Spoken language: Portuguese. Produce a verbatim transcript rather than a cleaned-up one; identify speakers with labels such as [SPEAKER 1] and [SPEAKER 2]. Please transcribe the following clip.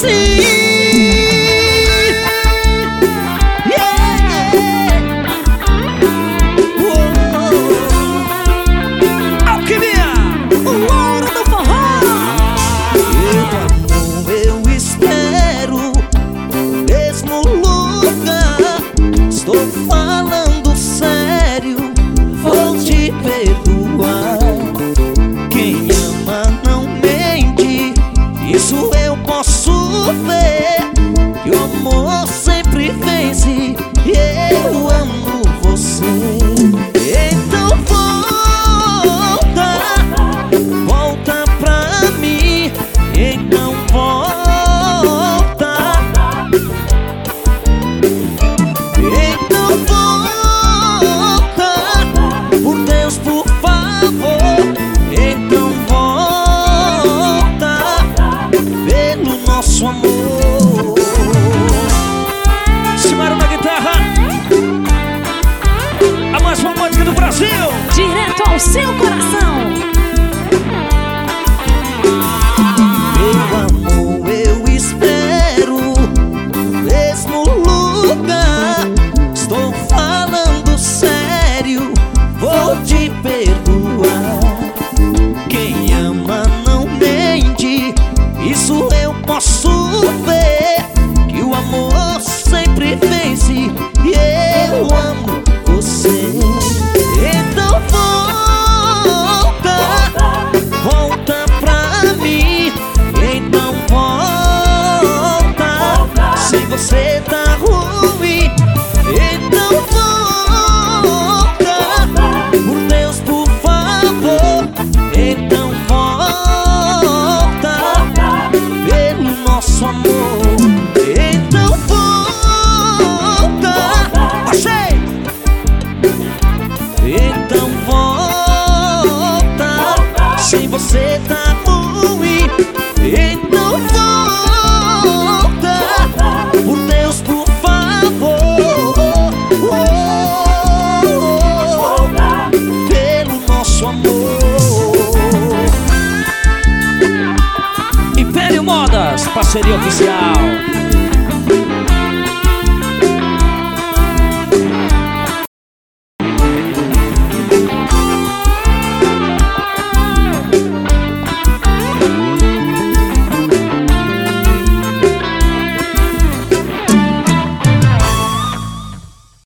[SPEAKER 1] Isso eu posso ver, que o amor sempre vence, e eu amo você. Então volta, volta pra mim. Então volta, então volta, por Deus, por favor. Então volta, pelo nosso amor. Simara na guitarra, a mais romântica do Brasil,
[SPEAKER 2] direto ao seu coração.
[SPEAKER 1] Meu amor, eu espero no mesmo lugar. Estou falando sério, vou te perdoar. Quem ama não mente, isso eu posso ver, que o amor sempre vence, e eu amo você. Então volta, volta pra mim. Então volta, se você tá ruim. Então volta, por Deus, por favor. Então volta, pelo nosso amor. Então volta, achei. Então volta, se você tá ruim. Então volta, por Deus, por favor. Pelo nosso amor.
[SPEAKER 3] Império Modas, parceria oficial.